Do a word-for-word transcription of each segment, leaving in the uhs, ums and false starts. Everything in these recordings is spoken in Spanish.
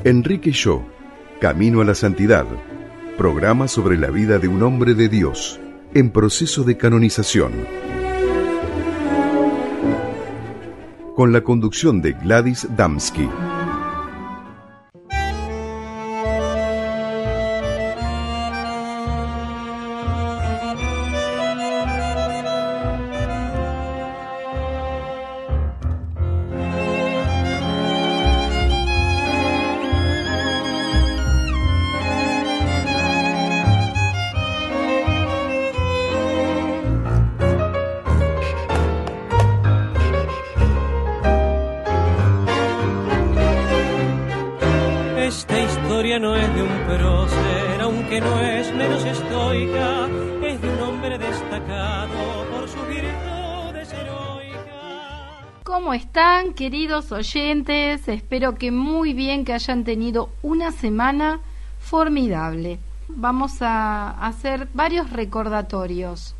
Enrique Shaw, Camino a la Santidad, programa sobre la vida de un hombre de Dios en proceso de canonización. Con la conducción de Gladys Damsky. ¿Cómo están, queridos oyentes? Espero que muy bien, que hayan tenido una semana formidable. Vamos a hacer varios recordatorios.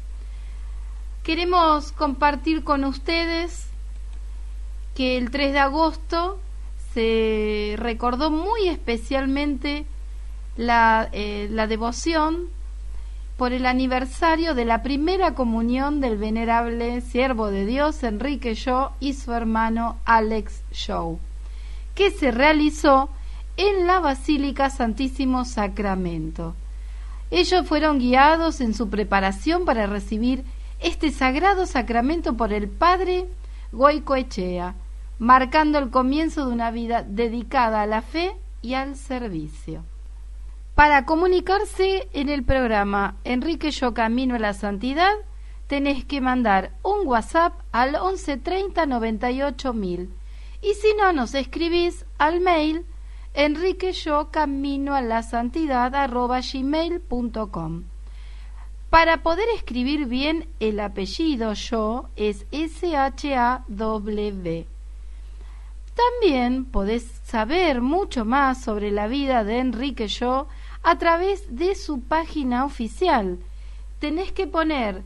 Queremos compartir con ustedes que el tres de agosto se recordó muy especialmente la, eh, la devoción por el aniversario de la primera comunión del venerable siervo de Dios Enrique Shaw y su hermano Alex Shaw, que se realizó en la Basílica Santísimo Sacramento. Ellos fueron guiados en su preparación para recibir este sagrado sacramento por el padre Goicoechea, marcando el comienzo de una vida dedicada a la fe y al servicio. Para comunicarse en el programa Enrique Shaw Camino a la Santidad, tenés que mandar un WhatsApp al once treinta noventa y ocho mil. Y si no, nos escribís al mail enrique shaw camino a la santidad arroba gmail punto com. Para poder escribir bien el apellido Shaw es S H A W. También podés saber mucho más sobre la vida de Enrique Shaw a través de su página oficial. Tenés que poner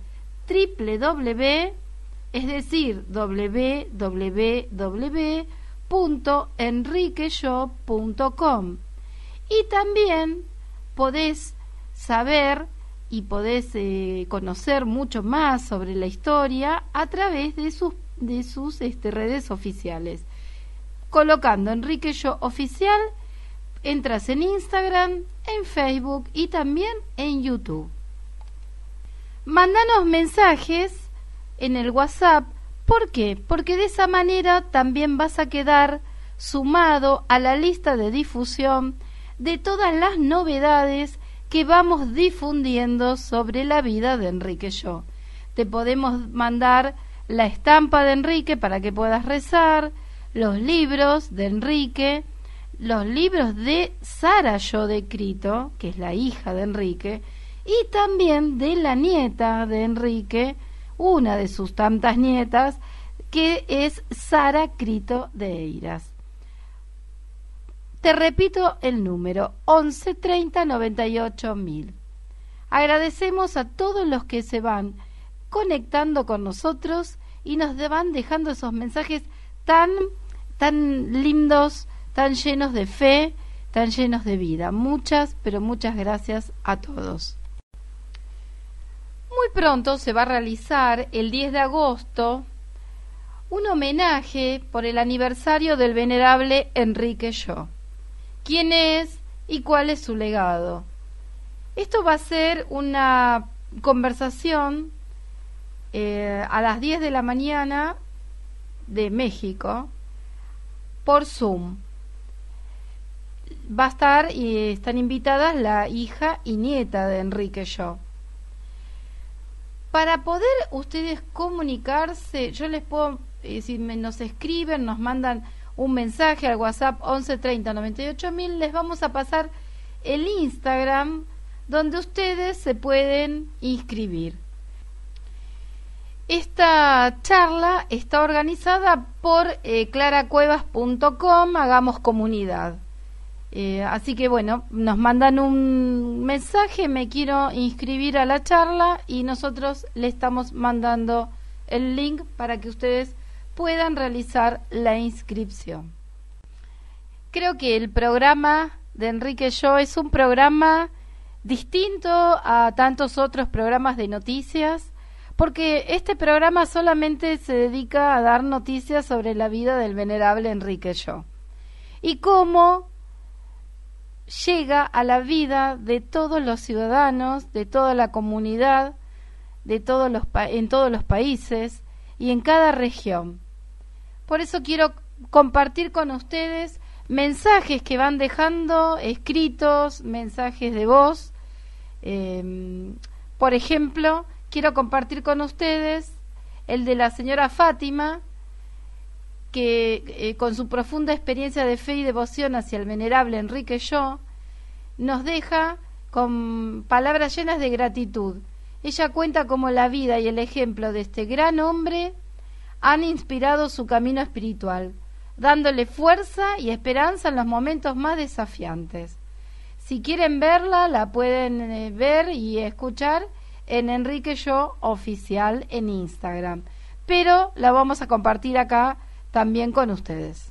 www, es decir, w w w punto enrique shaw punto com, y también podés saber y podés eh, conocer mucho más sobre la historia a través de sus, de sus este, redes oficiales. Colocando Enrique Shaw Oficial, entras en Instagram, en Facebook y también en YouTube. Mándanos mensajes en el WhatsApp. ¿Por qué? Porque de esa manera también vas a quedar sumado a la lista de difusión de todas las novedades que vamos difundiendo sobre la vida de Enrique Shaw. Te podemos mandar la estampa de Enrique para que puedas rezar, los libros de Enrique, los libros de Sara Shaw de Crito, que es la hija de Enrique, y también de la nieta de Enrique, una de sus tantas nietas, que es Sara Crito de Eiras. Te repito el número, once treinta noventa y ocho mil. Agradecemos a todos los que se van conectando con nosotros y nos van dejando esos mensajes tan, tan lindos, tan llenos de fe, tan llenos de vida. Muchas, pero muchas gracias a todos. Muy pronto se va a realizar, el diez de agosto, un homenaje por el aniversario del venerable Enrique Shaw. ¿Quién es y cuál es su legado? Esto va a ser una conversación eh, a las diez de la mañana de México por Zoom. Va a estar y están invitadas la hija y nieta de Enrique Shaw. Para poder ustedes comunicarse, yo les puedo, eh, si me, nos escriben, nos mandan un mensaje al WhatsApp once treinta noventa y ocho mil, les vamos a pasar el Instagram donde ustedes se pueden inscribir. Esta charla está organizada por eh, clara cuevas punto com, Hagamos Comunidad. Eh, así que bueno, nos mandan un mensaje, me quiero inscribir a la charla, y nosotros le estamos mandando el link para que ustedes puedan realizar la inscripción. Creo que el programa de Enrique Yo es un programa distinto a tantos otros programas de noticias, porque este programa solamente se dedica a dar noticias sobre la vida del venerable Enrique Yo y cómo llega a la vida de todos los ciudadanos, de toda la comunidad, de todos los pa- en todos los países y en cada región. Por eso quiero compartir con ustedes mensajes que van dejando escritos, mensajes de voz. Eh, por ejemplo, quiero compartir con ustedes el de la señora Fátima, que eh, con su profunda experiencia de fe y devoción hacia el venerable Enrique Yo, nos deja con palabras llenas de gratitud. Ella cuenta cómo la vida y el ejemplo de este gran hombre han inspirado su camino espiritual, dándole fuerza y esperanza en los momentos más desafiantes. Si quieren verla, la pueden eh, ver y escuchar en Enrique Yo Oficial en Instagram, pero la vamos a compartir acá también con ustedes.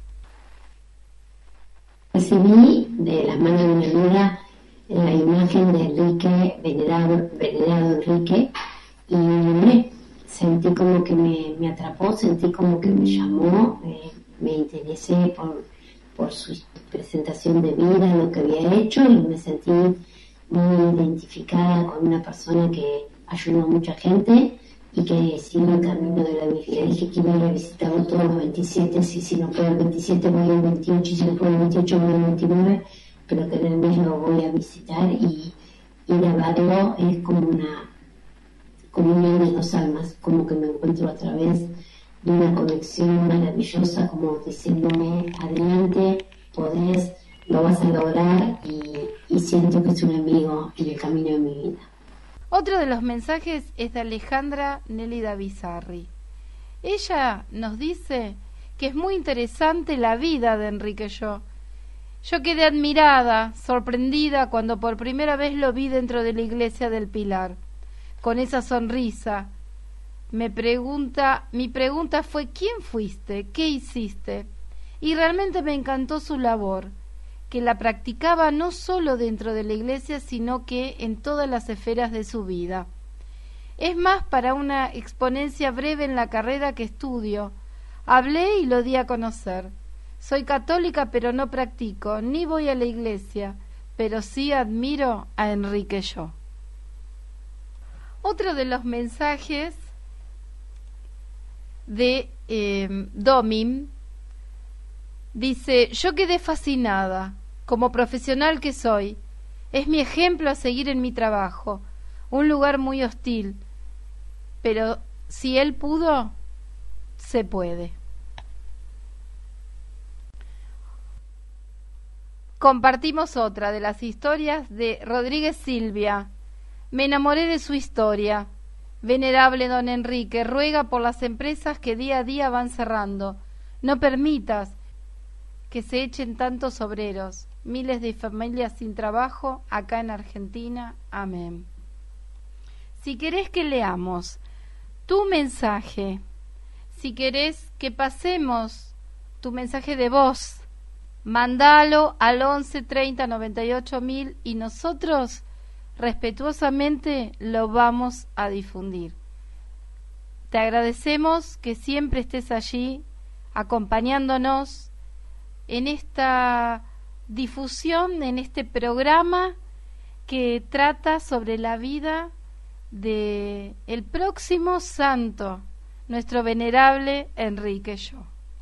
Recibí de las manos de mi amiga la imagen de Enrique, venerado, venerado Enrique, y me sentí como que me, me atrapó, sentí como que me llamó, eh, me interesé por, por su presentación de vida, lo que había hecho, y me sentí muy identificada con una persona que ayudó a mucha gente y que sigue el camino de la Virgen. Dije que iba a ir a visitarlo todos los veintisiete, si, si no puedo el veintisiete voy el veintiocho, y si no puedo el veintiocho voy el veintinueve, pero que en el mes lo voy a visitar, y ir a verlo es como una comunión de dos almas, como que me encuentro a través de una conexión maravillosa, como diciéndome, adelante, podés, lo vas a lograr, y, y siento que es un amigo en el camino de mi vida. Otro de los mensajes es de Alejandra Nélida Bizarri. Ella nos dice que es muy interesante la vida de Enrique Yo. Yo quedé admirada, sorprendida cuando por primera vez lo vi dentro de la iglesia del Pilar, con esa sonrisa. Me pregunta, mi pregunta fue: ¿quién fuiste? ¿Qué hiciste? Y realmente me encantó su labor, que la practicaba no solo dentro de la iglesia, sino que en todas las esferas de su vida. Es más, para una exponencia breve en la carrera que estudio, hablé y lo di a conocer. Soy católica, pero no practico, ni voy a la iglesia, pero sí admiro a Enrique Yo. Otro de los mensajes de eh, Domim dice: yo quedé fascinada, como profesional que soy. Es mi ejemplo a seguir en mi trabajo. Un lugar muy hostil, pero si él pudo, se puede. Compartimos otra de las historias de Rodríguez Silvia. Me enamoré de su historia. Venerable don Enrique, ruega por las empresas que día a día van cerrando. No permitas que se echen tantos obreros, miles de familias sin trabajo acá en Argentina. Amén. Si querés que leamos tu mensaje, si querés que pasemos tu mensaje de voz, mandalo al once treinta noventa y ocho mil y nosotros respetuosamente lo vamos a difundir. Te agradecemos que siempre estés allí acompañándonos en esta difusión, en este programa que trata sobre la vida de el próximo santo, nuestro venerable Enrique Yo.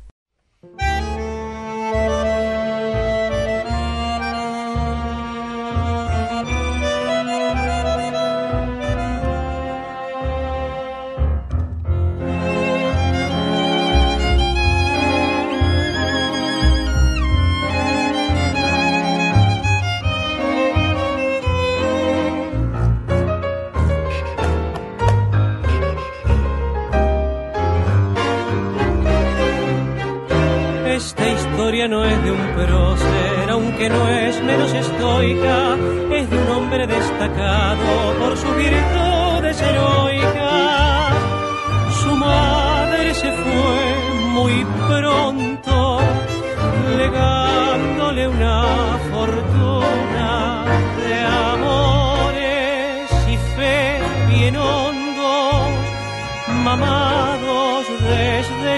Esta historia no es de un prócer, aunque no es menos estoica, es de un hombre destacado por sus virtudes heroicas. Su madre se fue muy pronto, legándole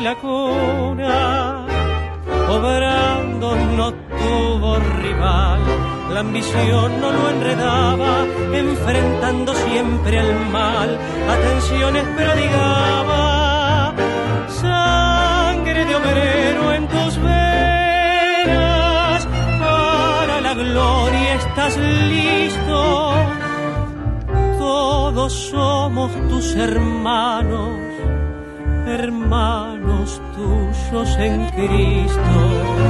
la cuna, obrando no tuvo rival, la ambición no lo enredaba, enfrentando siempre al mal, atenciones prodigaba, sangre de obrero en tus venas, para la gloria estás listo, todos somos tus hermanos, hermanos tuyos en Cristo.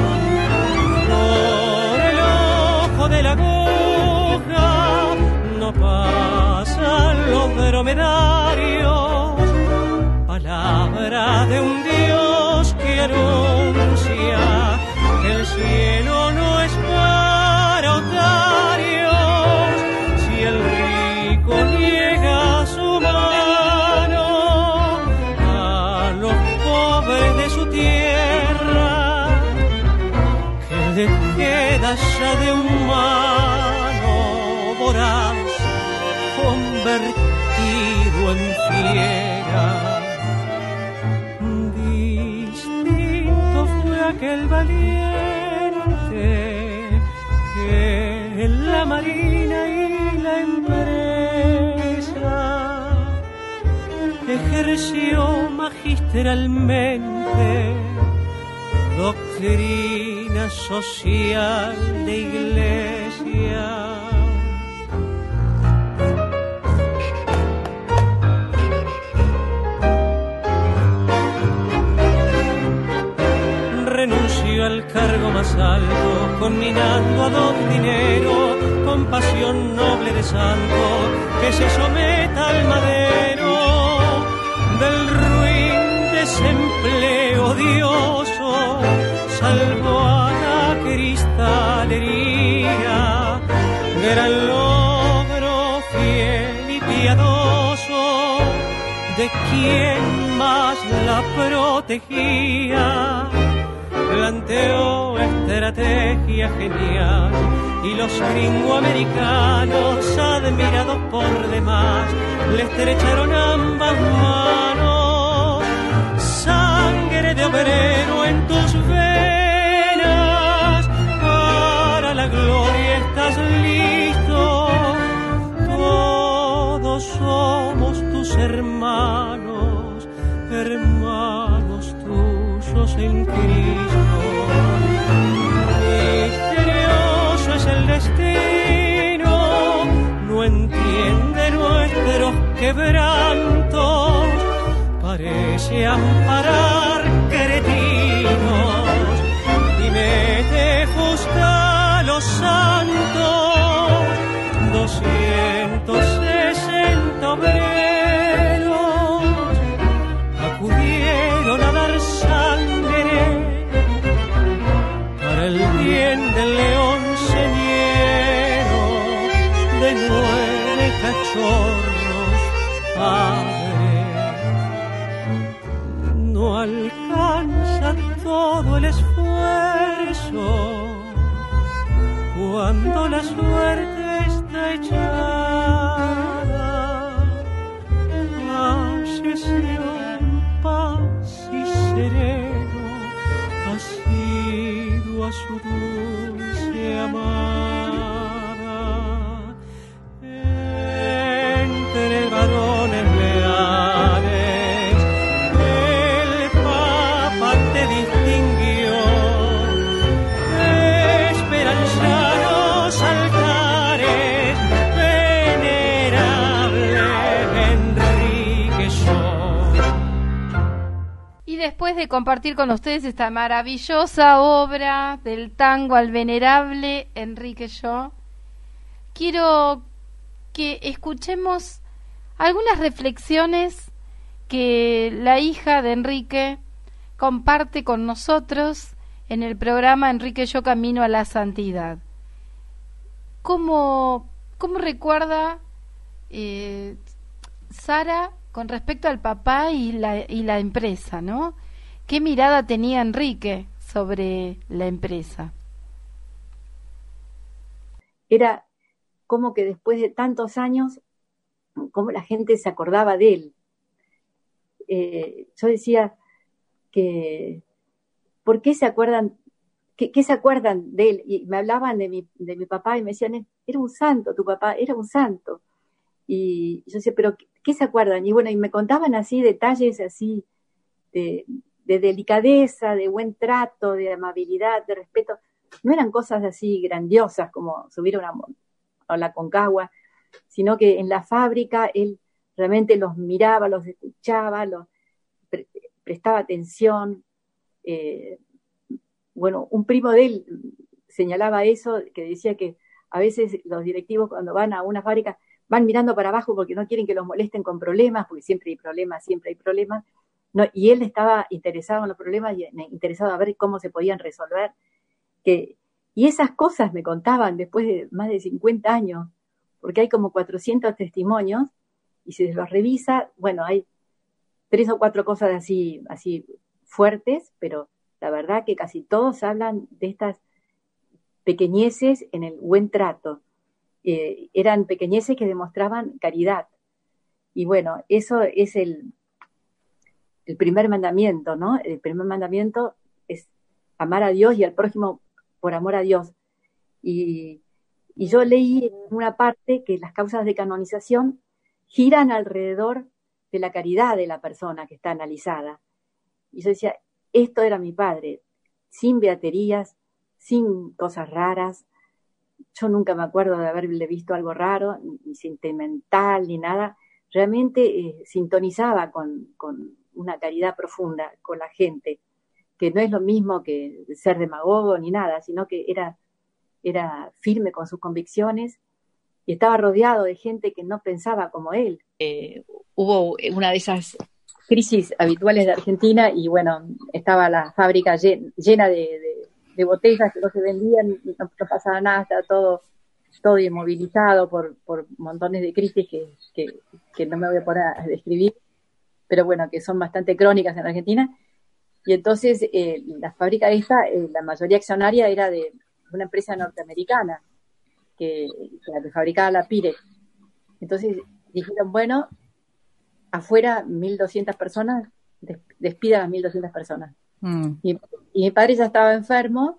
Por el ojo de la aguja no pasan los dromedarios, palabra de un Dios que anuncia que el cielo no es para otarios, si el rico niega su mano a los pobres de su tierra, que le queda ya de humano voraz convertido en fiera. Distinto fue aquel valiente que en la marina y la empresa ejerció magistralmente doctrina social de iglesia. Renunció al cargo más alto, conminando a don dinero, con pasión noble de santo, que se someta al madero del ruin desempleo odioso, salvó a la cristalería, gran logro fiel y piadoso de quien más la protegía. Planteó estrategia genial y los gringoamericanos, admirados por demás, le estrecharon ambas manos. Sangre de obrero en tus venas, para la gloria estás listo. Todos somos tus hermanos, hermanos tuyos en Cristo. Misterioso es el destino, no entiende nuestros quebrantos, parece amparar cretinos y mete justa a los santos. Doscientos sesenta obreros acudieron a dar sangre para el bien del león señero de nueve cachorros padre. No alcanza todo el esfuerzo cuando la suerte está echada. Falleció en paz y sereno, asido a su dulce amada. Entre varones leales el Papa te distinguió, esperanzados altares, venerable Enrique Shaw. Y después de compartir con ustedes esta maravillosa obra del tango al venerable Enrique Shaw, quiero que escuchemos algunas reflexiones que la hija de Enrique comparte con nosotros en el programa Enrique Shaw Camino a la Santidad. ¿Cómo, cómo recuerda eh, Sara con respecto al papá y la, y la empresa, ¿no? ¿Qué mirada tenía Enrique sobre la empresa? Era como que después de tantos años, como la gente se acordaba de él. Eh, yo decía que ¿por qué se acuerdan, qué, qué se acuerdan de él? Y me hablaban de mi, de mi papá y me decían, era un santo, tu papá, era un santo. Y yo decía, pero ¿qué, qué se acuerdan? Y bueno, y me contaban así detalles así de, de delicadeza, de buen trato, de amabilidad, de respeto. No eran cosas así grandiosas como subir a, una, a la Concagua, sino que en la fábrica él realmente los miraba, los escuchaba, los pre- prestaba atención. Eh, bueno, un primo de él señalaba eso, que decía que a veces los directivos cuando van a una fábrica van mirando para abajo porque no quieren que los molesten con problemas, porque siempre hay problemas, siempre hay problemas, no, y él estaba interesado en los problemas y interesado a ver cómo se podían resolver. Que, y esas cosas me contaban después de más de cincuenta años, porque hay como cuatrocientos testimonios, y si se los revisa, bueno, hay tres o cuatro cosas así, así fuertes, pero la verdad que casi todos hablan de estas pequeñeces en el buen trato. Eh, eran pequeñeces que demostraban caridad. Y bueno, eso es el, el primer mandamiento, ¿no? El primer mandamiento es amar a Dios y al prójimo por amor a Dios. Y, y yo leí en una parte que las causas de canonización giran alrededor de la caridad de la persona que está analizada. Y yo decía, esto era mi padre, sin beaterías, sin cosas raras. Yo nunca me acuerdo de haberle visto algo raro, ni sentimental, ni nada. Realmente eh, sintonizaba con, con una caridad profunda con la gente, que no es lo mismo que ser demagogo ni nada, sino que era, era firme con sus convicciones y estaba rodeado de gente que no pensaba como él. Eh, hubo una de esas crisis habituales de Argentina y bueno, estaba la fábrica llena de, de, de botellas que no se vendían, no, no pasaba nada, estaba todo, todo inmovilizado por, por montones de crisis que, que, que no me voy a poner a describir, pero bueno, que son bastante crónicas en Argentina. Y entonces eh, la fábrica esta, eh, la mayoría accionaria era de una empresa norteamericana que, que la que fabricaba la Pyrex. Entonces dijeron, bueno, afuera mil doscientas personas, des, despidan a mil doscientas personas. Mm. Y, y mi padre ya estaba enfermo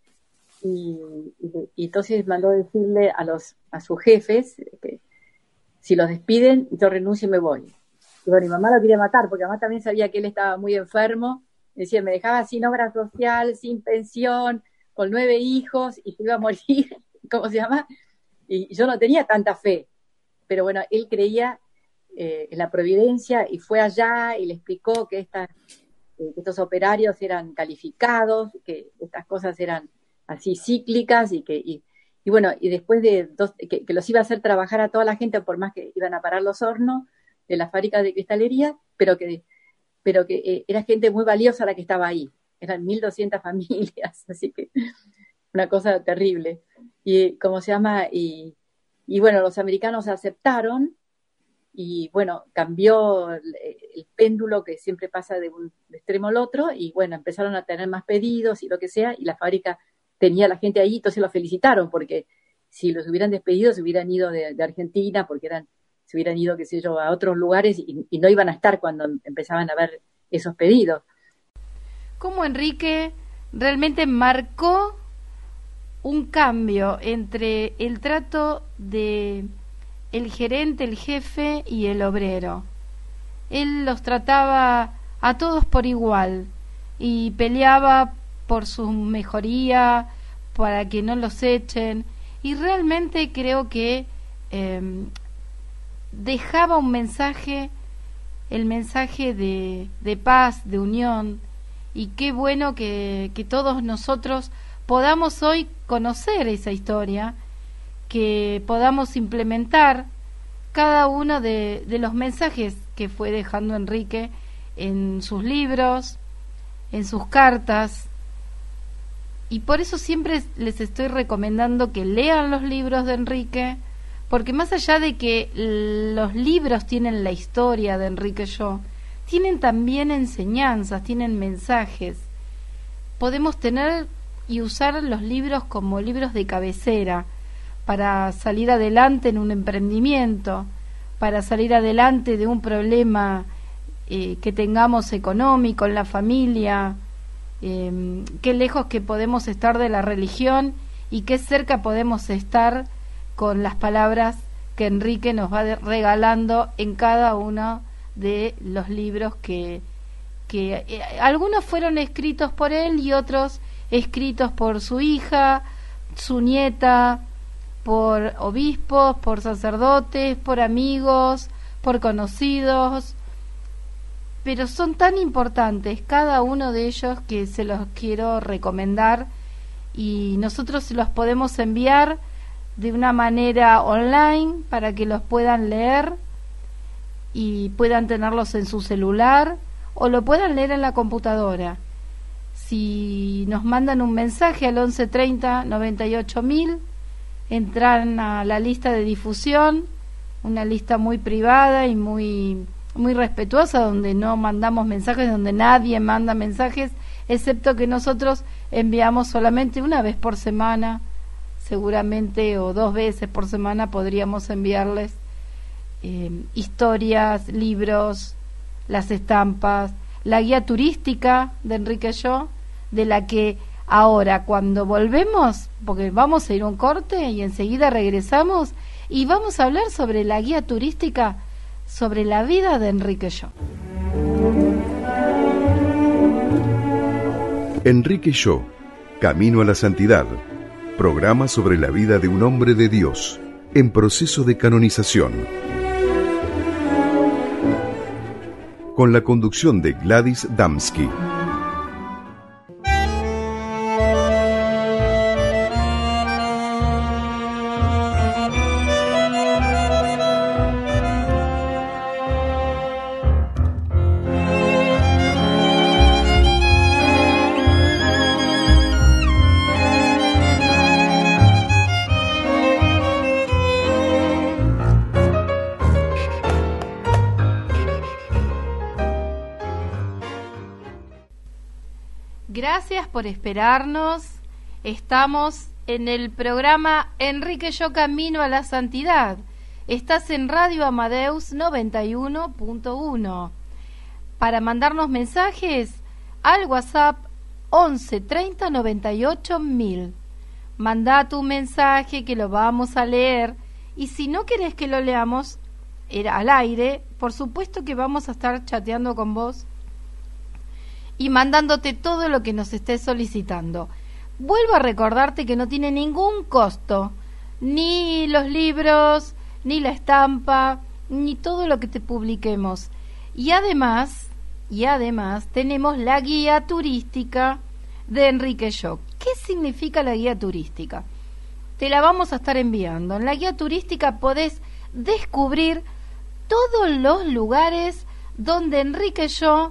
y, y, y entonces mandó decirle a los a sus jefes que si los despiden, yo renuncio y me voy. Y bueno, mi mamá lo quería matar porque mamá también sabía que él estaba muy enfermo. Decía, me dejaba sin obra social, sin pensión, con nueve hijos y se iba a morir, ¿cómo se llama? Y yo no tenía tanta fe, pero bueno, él creía eh, en la providencia y fue allá y le explicó que, estas, eh, que estos operarios eran calificados, que estas cosas eran así cíclicas y que y, y bueno, y después de dos, que, que los iba a hacer trabajar a toda la gente por más que iban a parar los hornos de las fábricas de cristalería, pero que pero que eh, era gente muy valiosa la que estaba ahí. Eran mil doscientas familias, así que una cosa terrible. Y, ¿cómo se llama? Y, y bueno, los americanos aceptaron y, bueno, cambió el, el péndulo que siempre pasa de un extremo al otro y, bueno, empezaron a tener más pedidos y lo que sea, y la fábrica tenía a la gente ahí, entonces los felicitaron, porque si los hubieran despedido se hubieran ido de, de Argentina, porque eran se hubieran ido, qué sé yo, a otros lugares y, y no iban a estar cuando empezaban a ver esos pedidos. ¿Cómo Enrique realmente marcó un cambio entre el trato de el gerente, el jefe y el obrero? Él los trataba a todos por igual y peleaba por su mejoría, para que no los echen, y realmente creo que eh, dejaba un mensaje, el mensaje de, de paz, de unión, y qué bueno que, que todos nosotros podamos hoy conocer esa historia, que podamos implementar cada uno de, de los mensajes que fue dejando Enrique en sus libros, en sus cartas, y por eso siempre les estoy recomendando que lean los libros de Enrique, porque más allá de que los libros tienen la historia de Enrique Yo, tienen también enseñanzas, tienen mensajes. Podemos tener y usar los libros como libros de cabecera para salir adelante en un emprendimiento, para salir adelante de un problema eh, que tengamos económico en la familia, eh, qué lejos que podemos estar de la religión y qué cerca podemos estar con las palabras que Enrique nos va de, regalando en cada uno de los libros que, que eh, algunos fueron escritos por él y otros escritos por su hija, su nieta, por obispos, por sacerdotes, por amigos, por conocidos, pero son tan importantes cada uno de ellos que se los quiero recomendar, y nosotros se los podemos enviar de una manera online para que los puedan leer y puedan tenerlos en su celular o lo puedan leer en la computadora. Si nos mandan un mensaje al once treinta noventa y ocho mil, entran a la lista de difusión, una lista muy privada y muy muy respetuosa, donde no mandamos mensajes, donde nadie manda mensajes, excepto que nosotros enviamos solamente una vez por semana, seguramente, o dos veces por semana podríamos enviarles eh, historias, libros, las estampas, la guía turística de Enrique Yo, de la que ahora cuando volvemos, porque vamos a ir a un corte y enseguida regresamos y vamos a hablar sobre la guía turística, sobre la vida de Enrique Yo. Enrique Yo, Camino a la Santidad, programa sobre la vida de un hombre de Dios en proceso de canonización. Con la conducción de Gladys Damsky. Gracias por esperarnos. Estamos en el programa Enrique Yo, Camino a la Santidad. Estás en Radio Amadeus noventa y uno punto uno. Para mandarnos mensajes al WhatsApp once treinta noventa y ocho mil. Manda tu mensaje que lo vamos a leer, y si no querés que lo leamos era al aire, por supuesto que vamos a estar chateando con vos y mandándote todo lo que nos estés solicitando. Vuelvo a recordarte que no tiene ningún costo, ni los libros, ni la estampa, ni todo lo que te publiquemos. Y además, y además tenemos la guía turística de Enrique Yo. ¿Qué significa la guía turística? Te la vamos a estar enviando. En la guía turística podés descubrir todos los lugares donde Enrique Yo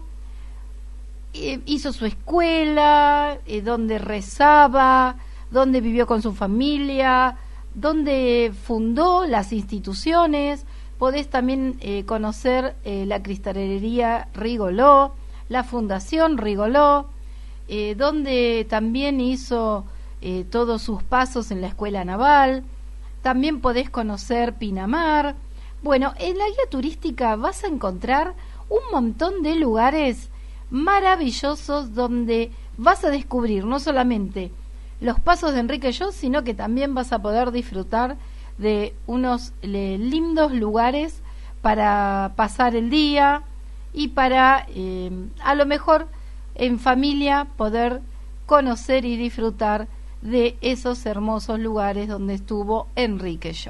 hizo su escuela, eh, donde rezaba, donde vivió con su familia, donde fundó las instituciones. Podés también eh, conocer eh, la cristalería Rigoló, la Fundación Rigoló, eh, donde también hizo eh, todos sus pasos en la escuela naval. También podés conocer Pinamar. Bueno, en la guía turística vas a encontrar un montón de lugares maravillosos donde vas a descubrir no solamente los pasos de Enrique Yo, sino que también vas a poder disfrutar de unos eh, lindos lugares para pasar el día y para eh, a lo mejor en familia poder conocer y disfrutar de esos hermosos lugares donde estuvo Enrique Yo.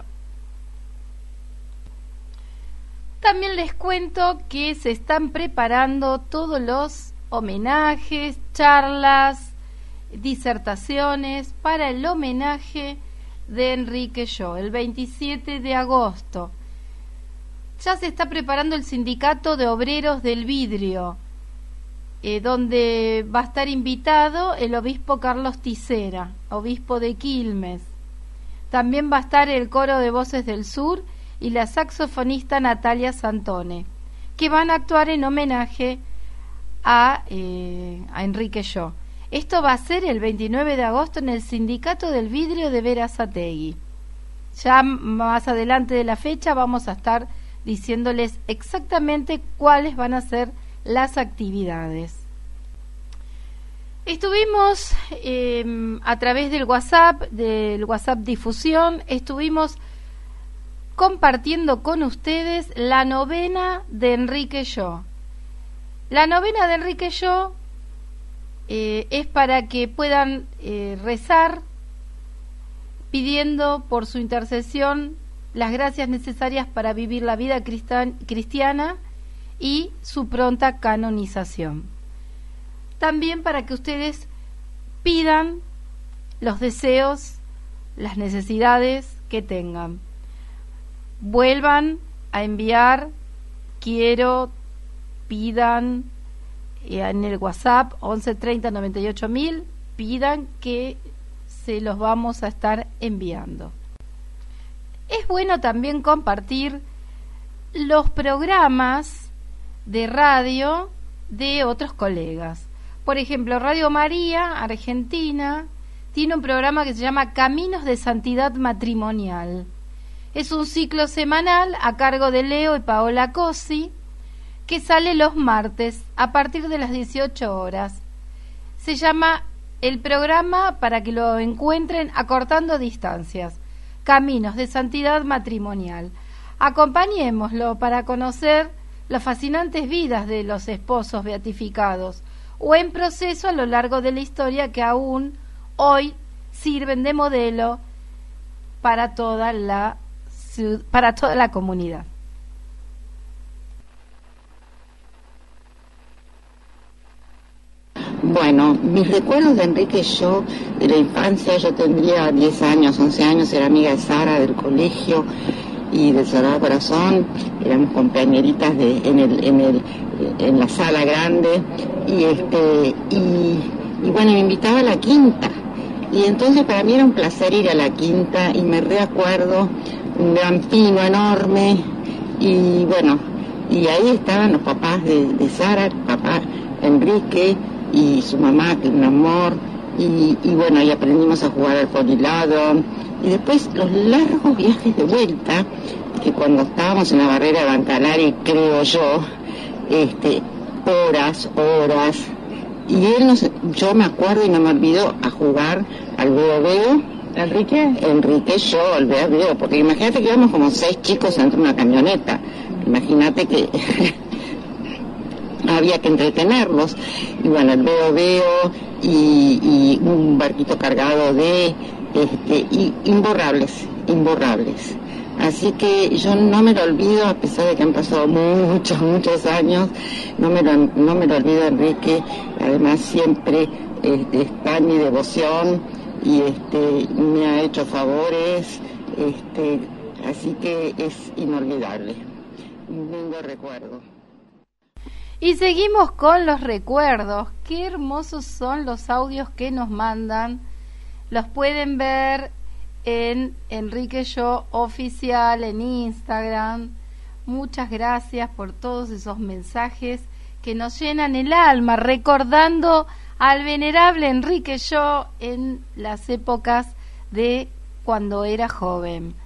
También les cuento que se están preparando todos los homenajes, charlas, disertaciones para el homenaje de Enrique Yo, el veintisiete de agosto. Ya se está preparando el Sindicato de Obreros del Vidrio, eh, donde va a estar invitado el obispo Carlos Tisera, obispo de Quilmes. También va a estar el Coro de Voces del Sur y la saxofonista Natalia Santone, que van a actuar en homenaje a, eh, a Enrique Yo. Esto va a ser el veintinueve de agosto en el Sindicato del Vidrio de Berazategui. Ya más adelante de la fecha vamos a estar diciéndoles exactamente cuáles van a ser las actividades. Estuvimos eh, a través del WhatsApp, del WhatsApp Difusión, estuvimos compartiendo con ustedes la novena de Enrique Yo. La novena de Enrique Yo eh, es para que puedan eh, rezar pidiendo por su intercesión las gracias necesarias para vivir la vida cristiana y su pronta canonización. También para que ustedes pidan los deseos, las necesidades que tengan. Vuelvan a enviar quiero, pidan en el WhatsApp once treinta noventa y ocho mil, pidan que se los vamos a estar enviando. Es bueno también compartir los programas de radio de otros colegas. Por ejemplo, Radio María Argentina tiene un programa que se llama Caminos de Santidad Matrimonial. Es un ciclo semanal a cargo de Leo y Paola Cosi, que sale los martes a partir de las dieciocho horas. Se llama el programa, para que lo encuentren, Acortando Distancias, Caminos de Santidad Matrimonial. Acompañémoslo para conocer las fascinantes vidas de los esposos beatificados o en proceso a lo largo de la historia, que aún hoy sirven de modelo para toda la, para toda la comunidad. Bueno, mis recuerdos de Enrique Yo, de la infancia, yo tendría diez años, once años, era amiga de Sara del colegio y del Sagrado Corazón, éramos compañeritas de, en, el, en, el, en la sala grande, y, este, y, y bueno, me invitaba a la quinta, y entonces para mí era un placer ir a la quinta, y me reacuerdo un gran pino enorme, y bueno, y ahí estaban los papás de, de Sara, el papá Enrique, y su mamá, que era un amor, y, y bueno, ahí aprendimos a jugar al polilado, y después los largos viajes de vuelta, que cuando estábamos en la barrera de Bancalari, creo yo, este, horas, horas, y él nos, yo me acuerdo y no me olvido a jugar al veo veo. ¿Enrique? Enrique, yo, el veo veo, porque imagínate que íbamos como seis chicos dentro de una camioneta, imagínate que había que entretenerlos, y bueno, el veo veo y, y un barquito cargado de este y imborrables, imborrables. Así que yo no me lo olvido, a pesar de que han pasado muchos, muchos años, no me lo, no me lo olvido, Enrique. Además siempre este, está en mi devoción y este me ha hecho favores, este así que es inolvidable, un lindo recuerdo. Y seguimos con los recuerdos. Qué hermosos son los audios que nos mandan. Los pueden ver en Enrique Yo Oficial, en Instagram. Muchas gracias por todos esos mensajes que nos llenan el alma, recordando al venerable Enrique Yo en las épocas de cuando era joven.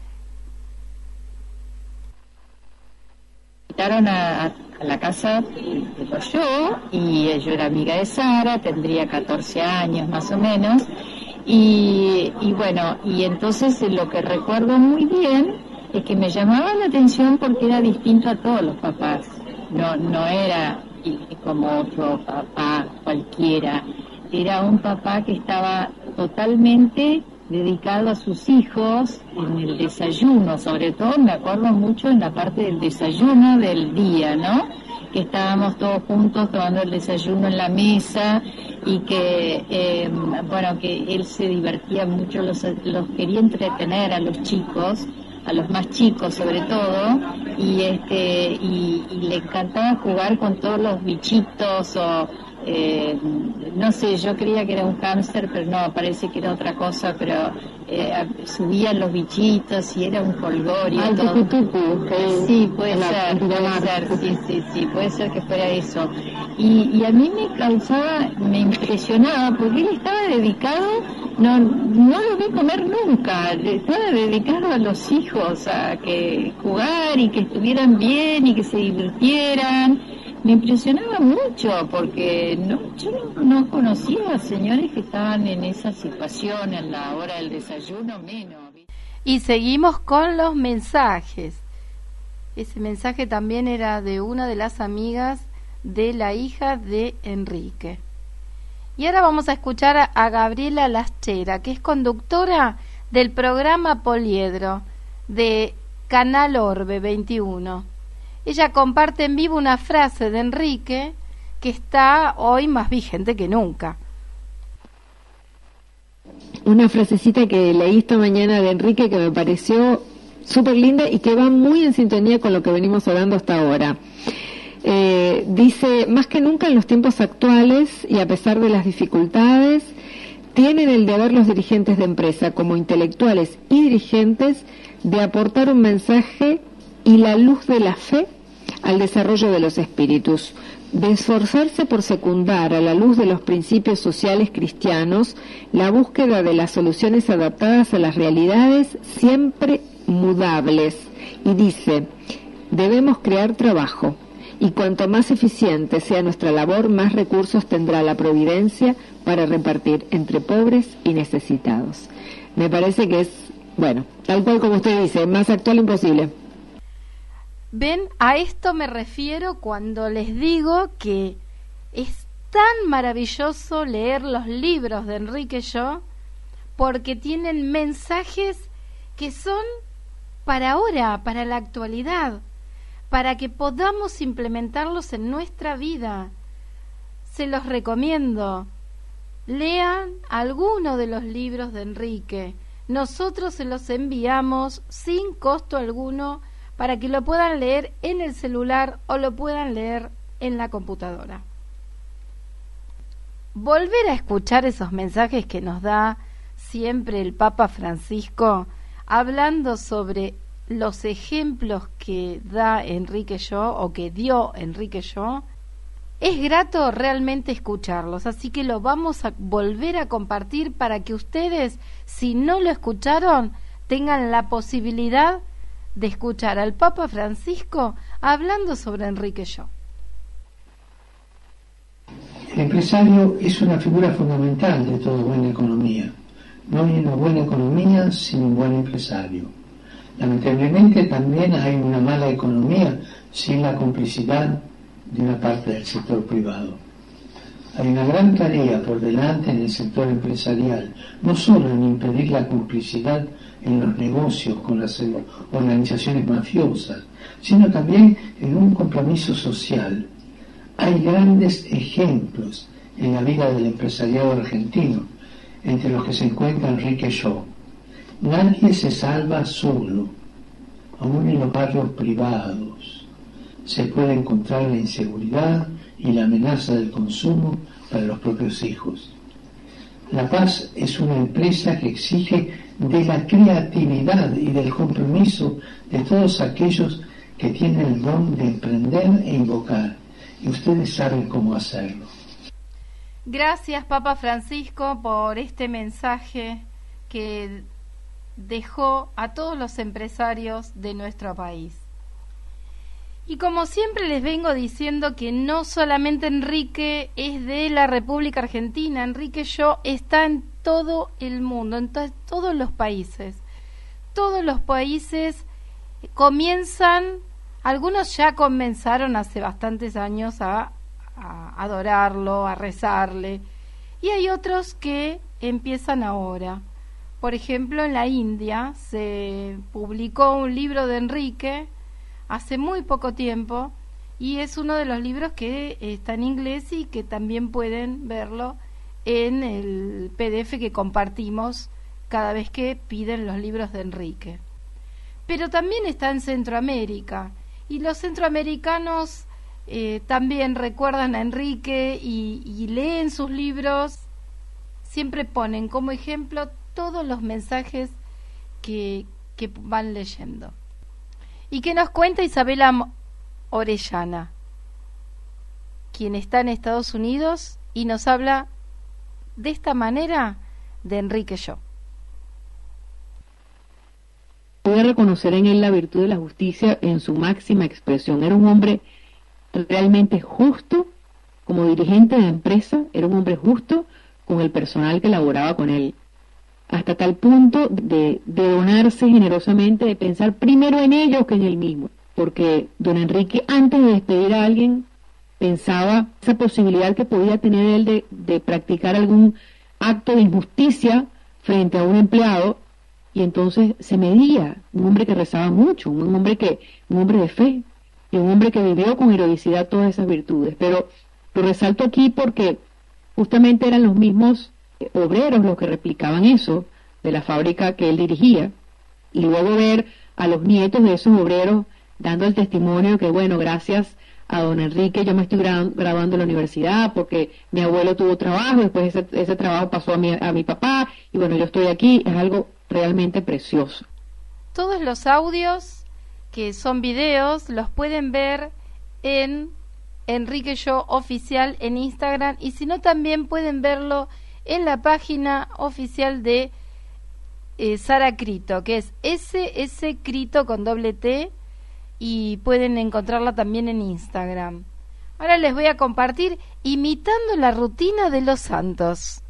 Invitaron a, a la casa de yo, y yo era amiga de Sara, tendría catorce años más o menos, y, y bueno, y entonces lo que recuerdo muy bien es que me llamaba la atención porque era distinto a todos los papás, no, no era como otro papá cualquiera, era un papá que estaba totalmente dedicado a sus hijos en el desayuno, sobre todo me acuerdo mucho en la parte del desayuno del día, ¿no? Que estábamos todos juntos tomando el desayuno en la mesa y que, eh, bueno, que él se divertía mucho, los, los quería entretener a los chicos, a los más chicos sobre todo, y este y, y le encantaba jugar con todos los bichitos o, eh, no sé, yo creía que era un hámster, pero no, parece que era otra cosa, pero eh, subían los bichitos y era un colgorio. Ah, todo. tucu, tucu, que Sí, puede la, ser, puede ser, sí, sí, sí, puede ser que fuera eso. Y, y a mí me causaba, me impresionaba, porque él estaba dedicado, no, no lo vi comer nunca, estaba dedicado a los hijos, a que jugar y que estuvieran bien y que se divirtieran. Me impresionaba mucho porque no, yo no, no conocía a señores que estaban en esa situación en la hora del desayuno, menos. Y seguimos con los mensajes. Ese mensaje también era de una de las amigas de la hija de Enrique. Y ahora vamos a escuchar a, a Gabriela Lastera, que es conductora del programa Poliedro de Canal Orbe veintiuno. Ella comparte en vivo una frase de Enrique que está hoy más vigente que nunca. Una frasecita que leí esta mañana de Enrique que me pareció súper linda y que va muy en sintonía con lo que venimos hablando hasta ahora. Eh, dice, más que nunca en los tiempos actuales y a pesar de las dificultades, tienen el deber los dirigentes de empresa, como intelectuales y dirigentes, de aportar un mensaje y la luz de la fe al desarrollo de los espíritus, de esforzarse por secundar a la luz de los principios sociales cristianos la búsqueda de las soluciones adaptadas a las realidades siempre mudables. Y dice, debemos crear trabajo, y cuanto más eficiente sea nuestra labor, más recursos tendrá la providencia para repartir entre pobres y necesitados. Me parece que es, bueno, tal cual como usted dice, más actual imposible. Ven, a esto me refiero cuando les digo que es tan maravilloso leer los libros de Enrique Yo, porque tienen mensajes que son para ahora, para la actualidad, para que podamos implementarlos en nuestra vida. Se los recomiendo. Lean alguno de los libros de Enrique. Nosotros se los enviamos sin costo alguno para que lo puedan leer en el celular o lo puedan leer en la computadora. Volver a escuchar esos mensajes que nos da siempre el Papa Francisco, hablando sobre los ejemplos que da Enrique Yo o que dio Enrique Yo, es grato realmente escucharlos, así que lo vamos a volver a compartir para que ustedes, si no lo escucharon, tengan la posibilidad de escuchar al Papa Francisco hablando sobre Enrique Yo. El empresario es una figura fundamental de toda buena economía. No hay una buena economía sin un buen empresario. Lamentablemente también hay una mala economía sin la complicidad de una parte del sector privado. Hay una gran tarea por delante en el sector empresarial, no solo en impedir la complicidad en los negocios con las organizaciones mafiosas, sino también en un compromiso social. Hay grandes ejemplos en la vida del empresariado argentino, entre los que se encuentra Enrique Yo. Nadie se salva solo, aún en los barrios privados. Se puede encontrar la inseguridad y la amenaza del consumo para los propios hijos. La Paz es una empresa que exige de la creatividad y del compromiso de todos aquellos que tienen el don de emprender e invocar, y ustedes saben cómo hacerlo. Gracias, Papa Francisco, por este mensaje que dejó a todos los empresarios de nuestro país. Y como siempre les vengo diciendo que no solamente Enrique es de la República Argentina, Enrique Yo está en todo el mundo, en to- todos los países. Todos los países comienzan, algunos ya comenzaron hace bastantes años a, a adorarlo, a rezarle, y hay otros que empiezan ahora. Por ejemplo, en la India se publicó un libro de Enrique hace muy poco tiempo, y es uno de los libros que está en inglés y que también pueden verlo en el P D F que compartimos cada vez que piden los libros de Enrique. Pero también está en Centroamérica, y los centroamericanos eh, también recuerdan a Enrique y, y leen sus libros, siempre ponen como ejemplo todos los mensajes que, que van leyendo. Y que nos cuenta Isabela Orellana, quien está en Estados Unidos y nos habla de esta manera de Enrique Yo. Pude reconocer en él la virtud de la justicia en su máxima expresión. Era un hombre realmente justo como dirigente de empresa, era un hombre justo con el personal que laboraba con él, hasta tal punto de, de donarse generosamente, de pensar primero en ellos que en él mismo, porque don Enrique, antes de despedir a alguien, pensaba esa posibilidad que podía tener él de, de practicar algún acto de injusticia frente a un empleado, y entonces se medía. Un hombre que rezaba mucho, un hombre que, un hombre de fe, y un hombre que vivió con heroicidad todas esas virtudes. Pero lo resalto aquí porque justamente eran los mismos obreros los que replicaban eso de la fábrica que él dirigía, y luego ver a los nietos de esos obreros dando el testimonio que, bueno, gracias a don Enrique yo me estoy gra- graduando en la universidad porque mi abuelo tuvo trabajo, después ese, ese trabajo pasó a mi, a mi papá, y bueno, yo estoy aquí. Es algo realmente precioso. Todos los audios que son videos los pueden ver en Enrique Yo Oficial en Instagram, y si no también pueden verlo en la página oficial de eh, Sara Crito, que es S S Crito con doble T, y pueden encontrarla también en Instagram. Ahora les voy a compartir imitando la rutina de los santos.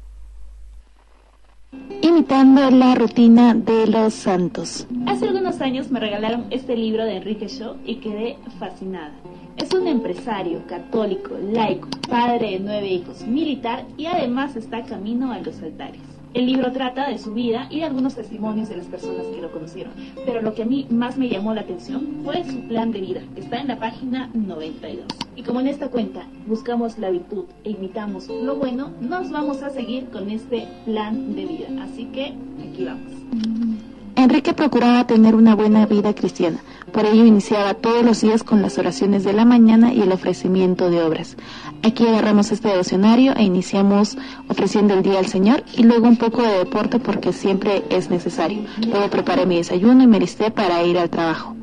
Imitando la rutina de los santos. Hace algunos años me regalaron este libro de Enrique Yo y quedé fascinada. Es un empresario, católico, laico, padre de nueve hijos, militar y además está camino a los altares. El libro trata de su vida y de algunos testimonios de las personas que lo conocieron, pero lo que a mí más me llamó la atención fue su plan de vida, que está en la página noventa y dos. Y como en esta cuenta buscamos la virtud e imitamos lo bueno, nos vamos a seguir con este plan de vida. Así que aquí vamos. Enrique procuraba tener una buena vida cristiana, por ello iniciaba todos los días con las oraciones de la mañana y el ofrecimiento de obras. Aquí agarramos este devocionario e iniciamos ofreciendo el día al Señor y luego un poco de deporte porque siempre es necesario. Luego preparé mi desayuno y me alisté para ir al trabajo.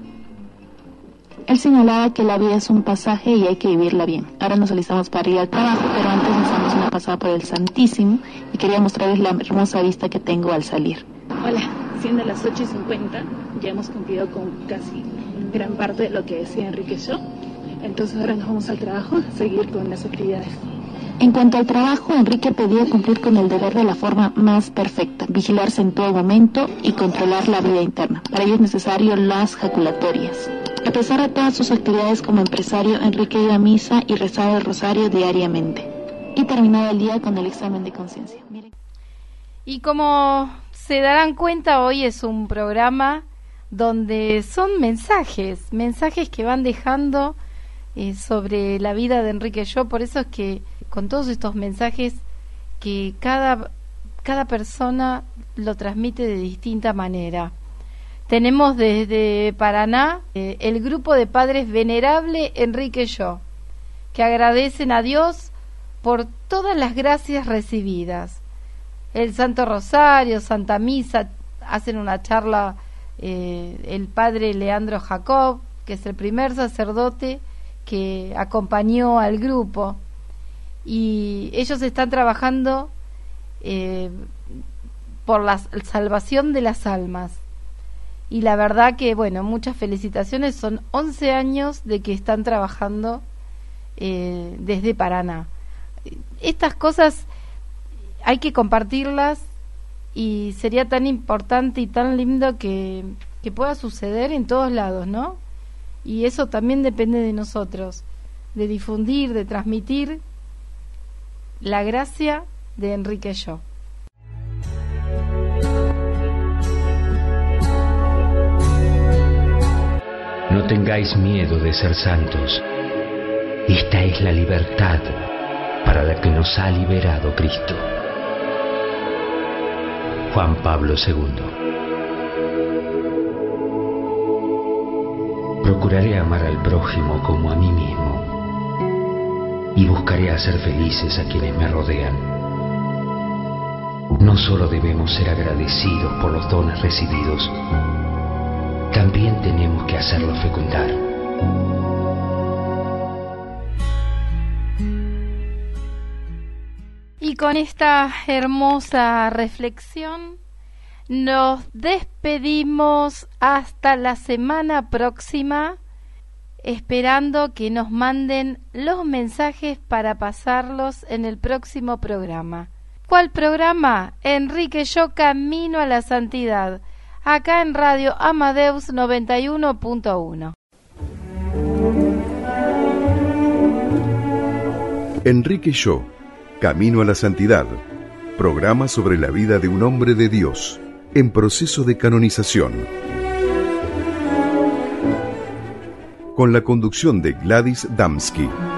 Él señalaba que la vida es un pasaje y hay que vivirla bien. Ahora nos alistamos para ir al trabajo, pero antes nos damos una pasada por el Santísimo y quería mostrarles la hermosa vista que tengo al salir. Hola, siendo las ocho y cincuenta, ya hemos cumplido con casi gran parte de lo que decía Enrique Yo. Entonces ahora nos vamos al trabajo a seguir con las actividades. En cuanto al trabajo, Enrique pedía cumplir con el deber de la forma más perfecta, vigilarse en todo momento y controlar la vida interna. Para ello es necesario las jaculatorias. A pesar de todas sus actividades como empresario, Enrique iba a misa y rezaba el rosario diariamente. Y terminaba el día con el examen de conciencia. Miren. Y como se darán cuenta, hoy es un programa donde son mensajes, mensajes que van dejando eh, sobre la vida de Enrique Yo. Por eso es que con todos estos mensajes que cada, cada persona lo transmite de distinta manera. Tenemos desde Paraná eh, el grupo de padres Venerable Enrique Yo, que agradecen a Dios por todas las gracias recibidas. El Santo Rosario, Santa Misa, hacen una charla eh, el padre Leandro Jacob, que es el primer sacerdote que acompañó al grupo, y ellos están trabajando eh, por la salvación de las almas. Y la verdad que, bueno, muchas felicitaciones, son once años de que están trabajando eh, desde Paraná. Estas cosas hay que compartirlas y sería tan importante y tan lindo que, que pueda suceder en todos lados, ¿no? Y eso también depende de nosotros, de difundir, de transmitir la gracia de Enrique Yo. No tengáis miedo de ser santos. Esta es la libertad para la que nos ha liberado Cristo. Juan Pablo segundo. Procuraré amar al prójimo como a mí mismo. y buscaré hacer felices a quienes me rodean. No solo debemos ser agradecidos por los dones recibidos, también tenemos que hacerlos fecundar. Y con esta hermosa reflexión nos despedimos hasta la semana próxima, esperando que nos manden los mensajes para pasarlos en el próximo programa. ¿Cuál programa? Enrique Yo Camino a la Santidad, acá en Radio Amadeus noventa y uno punto uno. Enrique Yo Camino a la Santidad, programa sobre la vida de un hombre de Dios en proceso de canonización. Con la conducción de Gladys Damsky.